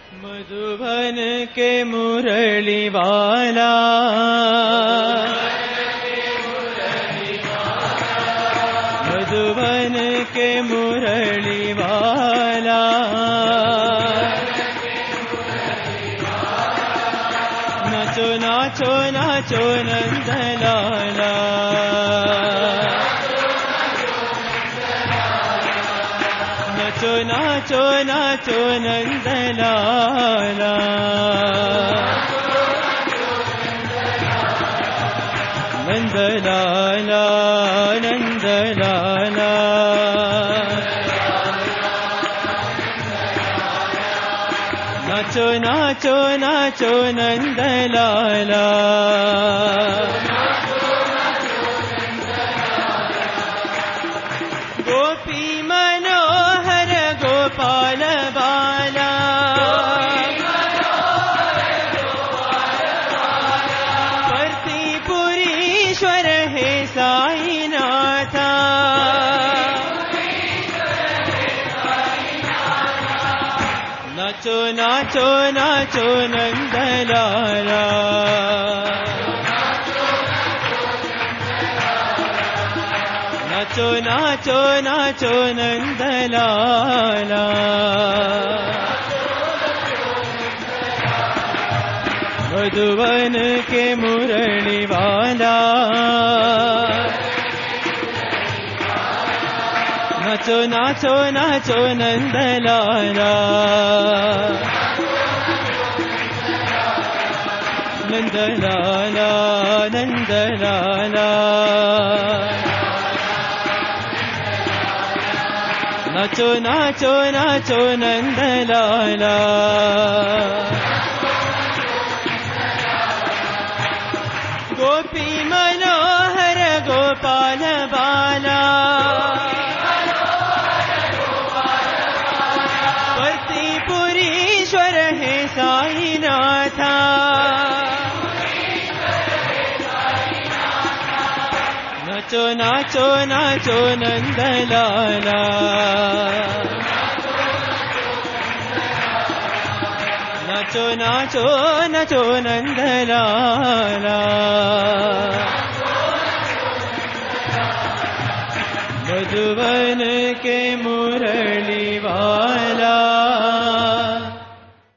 मधुबन के मुरली वाला, मधुबन के मुरली वाला, नाचो नाचो नाचो नंदलाला, नाचो नाचो नाचो नंदलाला, नंदलाला नंदलाला, नाचो नाचो नाचो नंदलाला, गोपी मनोहर गोपाल बाला, परतीपुरीश्वर हे साईनाथा, नाचो नाचो नाचो नंदलाला, नाचो नाचो नाचो नंदलाला, मधुबन के मुरली वाला, नाचो नाचो नाचो नंदलाला, नंदलाला नंदलाला, नाचो नाचो नाचो नंदलाला, गोपी मनोहर गोपाल बाला, परतीपुरीश्वर हे साईनाथा, नाचो नाचो नाचो नंदलाला, नाचो नाचो नाचो नंदलाला,